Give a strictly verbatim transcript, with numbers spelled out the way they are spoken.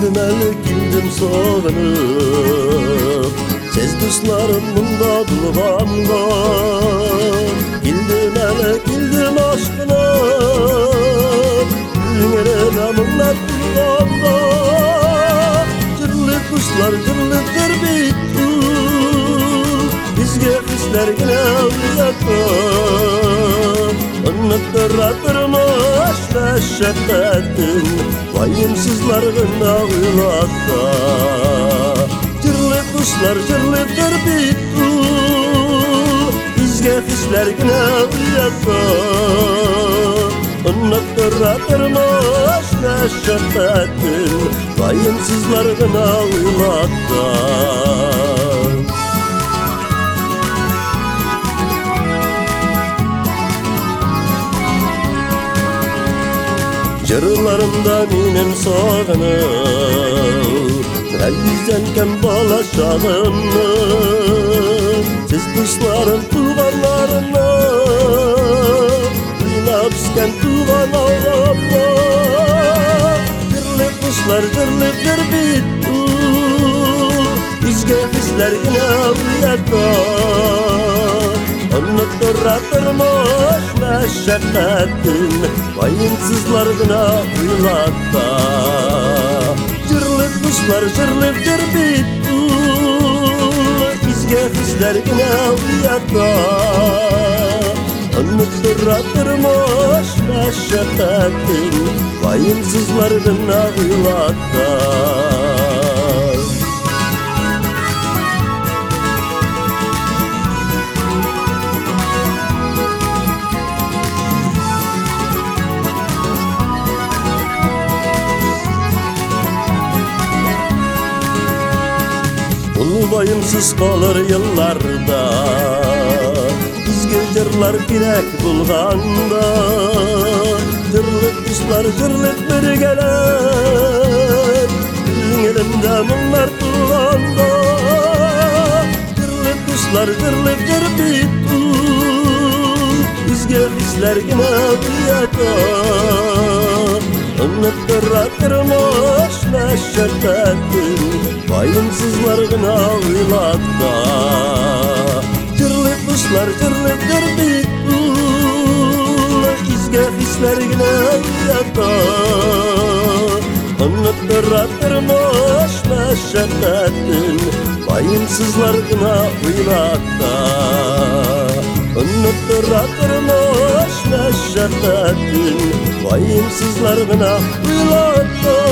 Kildim eli kildim soğanıp Siz dostlarım bunda bulğanda Kildim eli kildim aşkına Gülüngene mınlar bulğanda Cırlık dostlar cırlıktır bitti Bizge hislergine uyatta Anıttırtırmış neşettin Vayımsızlargına uyulatta Cırlık kuşlar cırlıktır bitti Bizge hislergine uyatta Anıttırtırmış neşettin Vayımsızlargına uyulatta Jırlarımda minin soğanı Elizdenken balaşağını Siz dostlarım tuğanlarını Oynapsken tuğan ağlamla Gırlık kuşlar gırlıktır bitti Bizge hisler yine uyatta Anıttırtırmış neşettin Vayımsızlargına uyulatta Cırlık kuşlar cırlıktır bitti Bizge hislergine uyatta Anıttırtırmış neşettin Vayımsızlargına uyulatta Vayımsız kalır yıllarda Bizge jırlar gerek bulganda Jırlık kuşlar jırlık bir geler Elimde mınlar tuğanda Jırlık kuşlar jırlıktır bitti Bizge hislergine uyatta Anıttırtırmış neşettin Vayımsızlargına uyulatta Cırlık kuşlar cırlıktır bitti Bizge hislergine uyatta Anıttırtırmış neşettin Vayımsızlargına uyulatta Anıttırtırmış neşettin Vayımsızlargına uyulatta